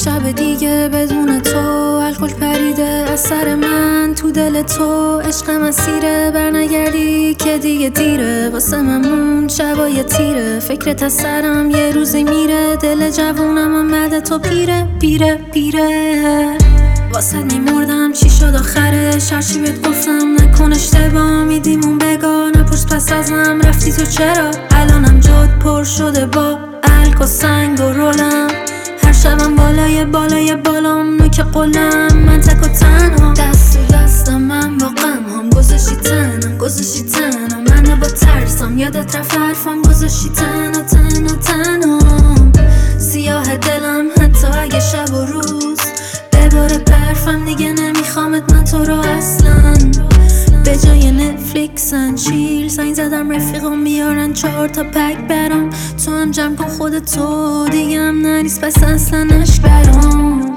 شب دیگه بدون تو، الکل پریده از سر من تو دل تو. عشق مسیره برنگردی که دیگه دیره، واسه ممون شبای تیره. فکرت از سرم یه روزی میره، دل جوونم آمده تو پیره پیره پیره. واسه میمردم چی شد آخرش، هرچی بهت گفتم نکن اشتباه. میدیمون بگاه نپرس پس ازم رفتی تو چرا. الانم جاد پر شده با الک و سنگ و رولم. هر شبم بالای بالام نوک قلم. من تک و تنها دست و دستم، من با غم هم گذاشتی تنها. من با ترسم یادت رفت حرفم، گذاشتی تنها. سیاه دلم حتی اگه شب و روز بباره برفم، دیگه نمیخوامت من تو رو اصلا. به جای نتفلیکس ان چیل زنگ زدم رفیقم بیارن 4 تا پک برام. تو هم جمع کن خودتو، دیگه هم نریز پس اصلا اشک برام،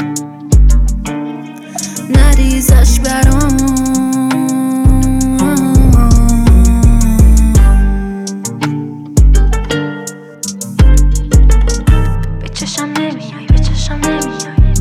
نریز اشک برام. به چشم نمیای، به چشم نمیای.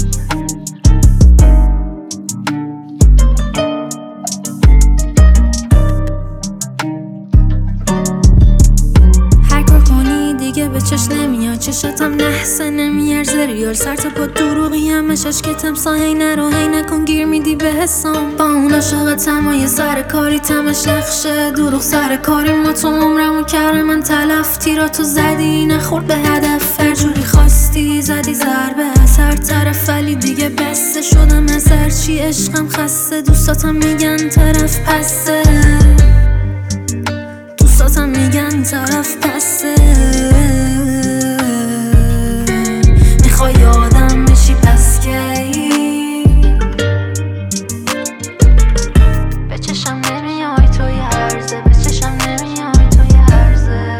دیگه به چش نمیاد، چشاتم نحسه نمیارزه ریال. سر تا پا دروغی همش عشقتم سایه نرو هی نکن، گیر میدی به حسام. با اون عاشقتم و یه سر کاری تمش نقشه دروغ سر کاری. ما تو عمرمو کرده من تلف، تیراتو زدی نخورد به هدف. هر جوری خواستی زدی ضربه از هر طرف، ولی دیگه بسته شدم از هرچی عشقم خسته. دوستاتم میگن طرف پسته، دوستاتم میگن طرف پسته. میخوای یادم بشی پس کی؟ به چشم نمیای توی هرزه، به چشم نمیای توی هرزه.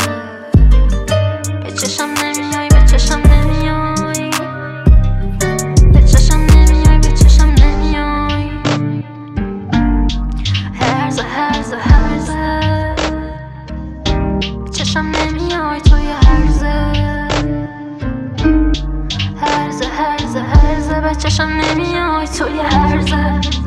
به چشم نمیای، به چشم نمیای. به چشم نمیای، به چشم نمیای. هرزه هرزه هرزه. چشم نمیای توی هرزه. هرزه هرزه هرزه. به چشم نمیای توی هرزه.